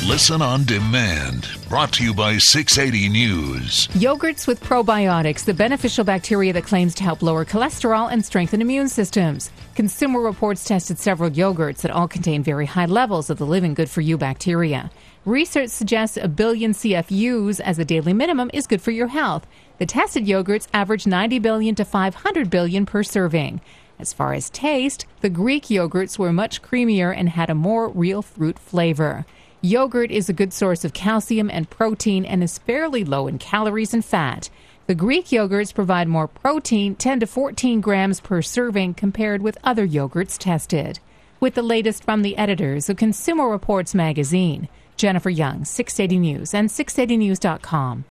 Listen on demand. Brought to you by 680 News. Yogurts with probiotics, the beneficial bacteria that claims to help lower cholesterol and strengthen immune systems. Consumer Reports tested several yogurts that all contain very high levels of the living good for you bacteria. Research suggests 1 billion CFUs as a daily minimum is good for your health. The tested yogurts average 90 billion to 500 billion per serving. As far as taste, the Greek yogurts were much creamier and had a more real fruit flavor. Yogurt is a good source of calcium and protein and is fairly low in calories and fat. The Greek yogurts provide more protein, 10 to 14 grams per serving, compared with other yogurts tested. With the latest from the editors of Consumer Reports magazine, Jennifer Young, 680 News and 680news.com.